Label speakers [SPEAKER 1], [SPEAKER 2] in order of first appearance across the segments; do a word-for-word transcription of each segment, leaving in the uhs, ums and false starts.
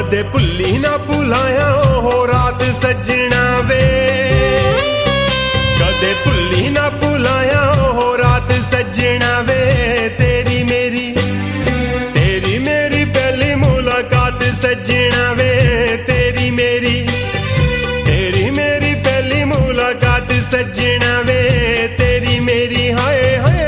[SPEAKER 1] कदे भुल्ली ना भुलाया ओह रात सजना वे, कदे भुल्ली ना भुलाया ओह रात सजना वे। तेरी मेरी तेरी मेरी पहली मुलाकात सजना वे, तेरी मेरी तेरी मेरी पहली मुलाकात सजना वे, तेरी मेरी हाय हाय।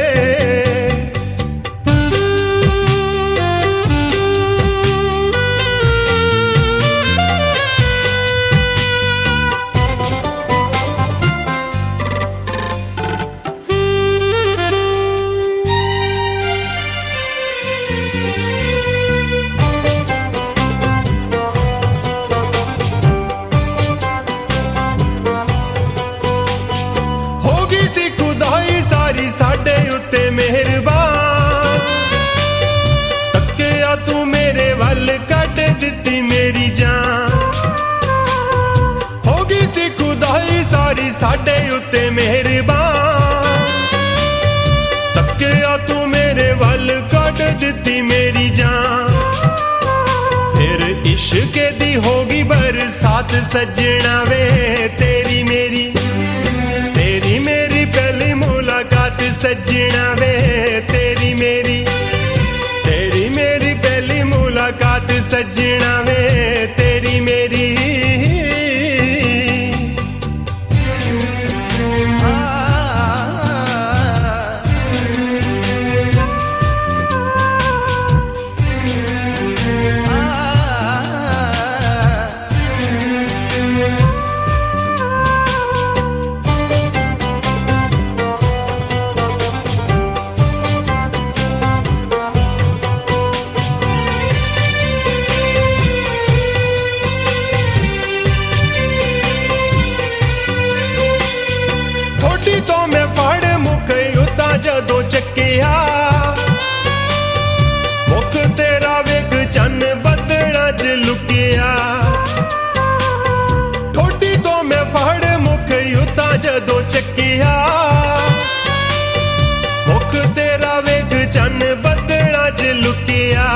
[SPEAKER 1] साडे उत्ते मेहरबान तकिया तू मेरे वल कट दिती मेरी जान, होगी सी खुदाई सारी साडे उत्ते मेहरबान तकिया तू मेरे वल कट दिती मेरी जान। फिर इश्क दी होगी बरसात सजना वे, तेरी मेरी तेरी मेरी पहली मुलाकात सजना वे, तेरी मेरी तेरी मेरी पहली मुलाकात सजना वे, तेरी मेरी। तो मैं पढ़ मुख उता जदों चकिया, मुख तेरा वेख चन बदला च लुकिया। ठोडी तो मैं पढ़ मुख उता जदों चकिया, मुख तेरा वेख चन बदला च लुकिया।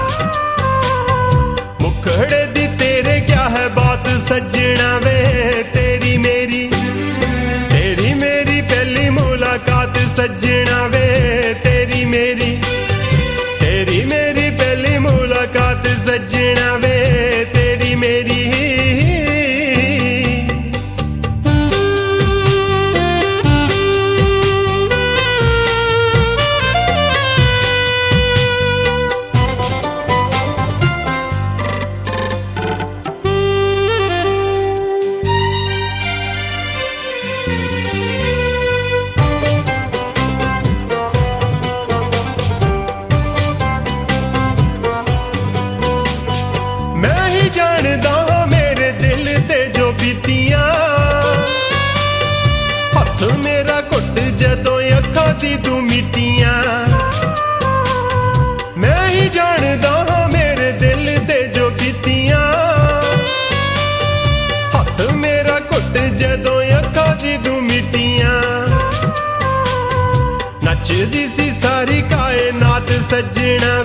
[SPEAKER 1] मुखड़े दी तेरे क्या है बात सजना वे, तेरी मेरी तेरी मेरी पहली मुलाकात सजना वे, तेरी मेरी तेरी मेरी पहली मुलाकात सजना वे, तेरी मेरी। जानदा मेरे दिल ते जो बीतियां, हथ मेरा घुट जदों अखां सी तू मिट्टियां। मैं ही जानदा मेरे दिल ते जो बीतियां, हथ मेरा घुट जदों अखां सी तू मिट्टियां। नचदी सी सारी कायनात सजना